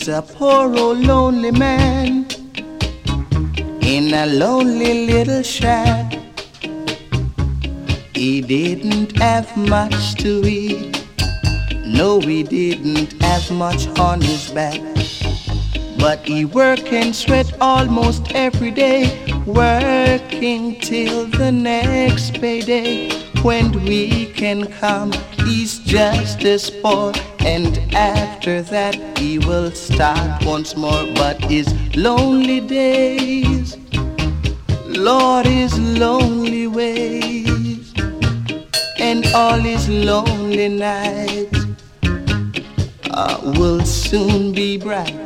He's a poor old lonely man in a lonely little shack. He didn't have much to eat. No, he didn't have much on his back. But he work and sweat almost every day, working till the next payday. When the weekend come, he's just as poor, and after that he will start once more. But his lonely days, Lord, his lonely ways, and all his lonely nights will soon be bright.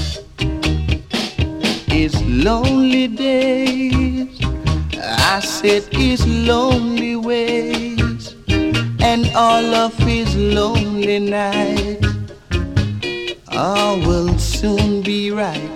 His lonely days, I said his lonely ways, and all of his lonely nights will soon be right.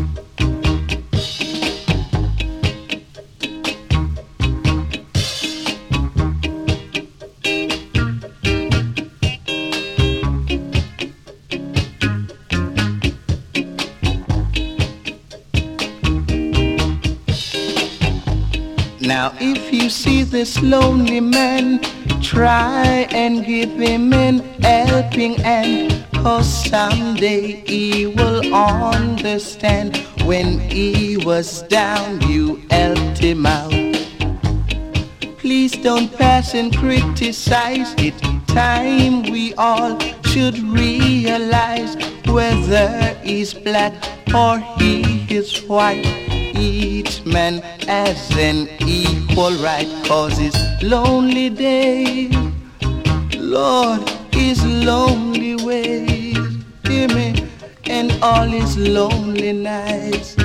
Now if you see this lonely man, try and give him an helping hand, 'cause someday he will understand. When he was down, you helped him out. Please don't pass and criticize it. Time we all should realize whether he's black or he is white. Each man has an equal right, 'cause his lonely days, Lord, his lonely ways, hear me, and all his lonely nights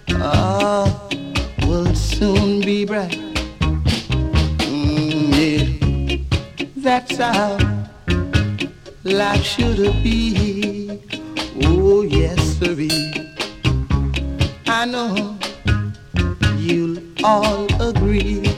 will soon be bright. Yeah. That's how life should be. Oh yes, sirree. I know you'll all agree.